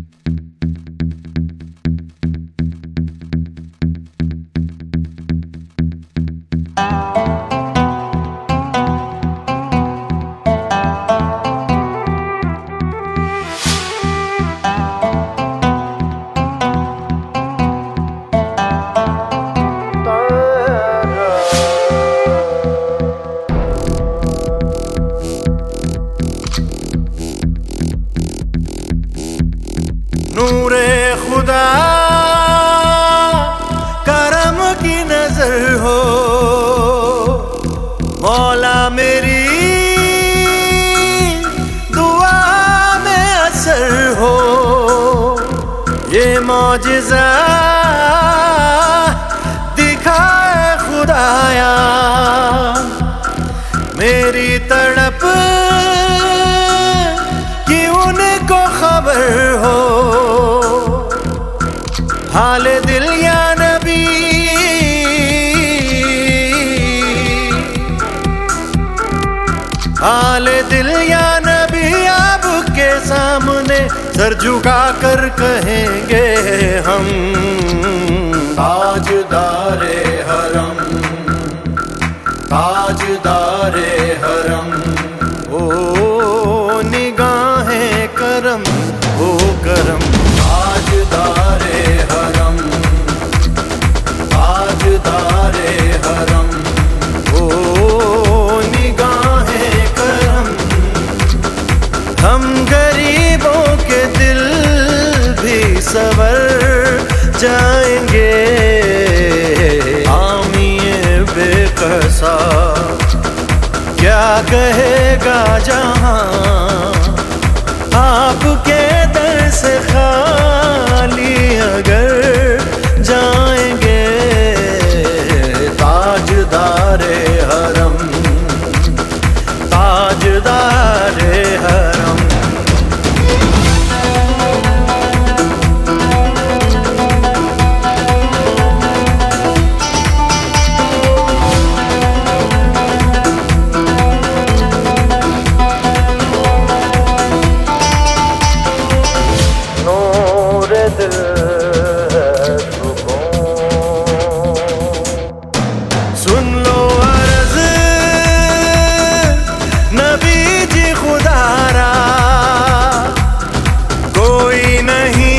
नूरे खुदा करम की नजर हो, मौला मेरी दुआ में असर हो। ये मौजिज़ा दिखाए खुदाया, मेरी तड़प कि उनको खबर हो। हाल दिल या नबी, हाल दिल या नबी, आपके सामने सर झुका कर कहेंगे हम। ताजदारे हरम, ताजदारे हरम, ओ निगाहें करम, ओ करम। ताजदारे हरम, ताजदारे हरम, ओ निगाहें करम। हम गरीबों के दिल भी संवर जाएंगे। आमिए बेकसा क्या कहेगा जहां, आपके दर से खाली अगर जाएंगे। ताजदारे हरम, ताजदारे हरम। सुन लो अर्ज़ नबी जी खुदारा, कोई नहीं